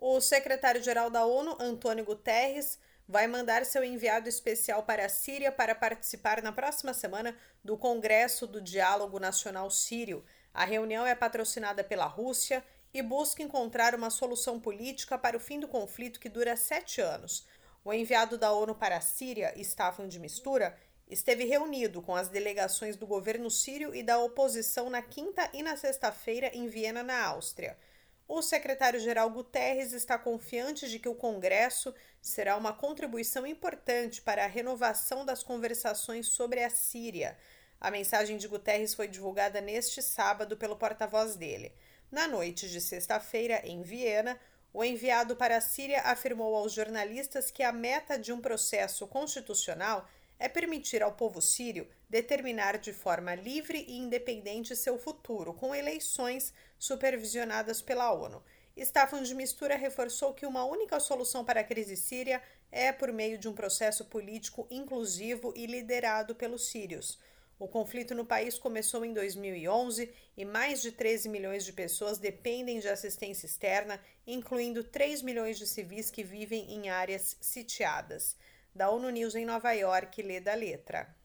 O secretário-geral da ONU, Antônio Guterres, vai mandar seu enviado especial para a Síria para participar na próxima semana do Congresso do Diálogo Nacional Sírio. A reunião é patrocinada pela Rússia e busca encontrar uma solução política para o fim do conflito que dura 7 anos. O enviado da ONU para a Síria, Staffan de Mistura, esteve reunido com as delegações do governo sírio e da oposição na quinta e na sexta-feira em Viena, na Áustria. O secretário-geral Guterres está confiante de que o Congresso será uma contribuição importante para a renovação das conversações sobre a Síria. A mensagem de Guterres foi divulgada neste sábado pelo porta-voz dele. Na noite de sexta-feira, em Viena, o enviado para a Síria afirmou aos jornalistas que a meta de um processo constitucional é permitir ao povo sírio determinar de forma livre e independente seu futuro, com eleições supervisionadas pela ONU. Staffan de Mistura reforçou que uma única solução para a crise síria é por meio de um processo político inclusivo e liderado pelos sírios. O conflito no país começou em 2011 e mais de 13 milhões de pessoas dependem de assistência externa, incluindo 3 milhões de civis que vivem em áreas sitiadas. Da ONU News em Nova York, lê da letra.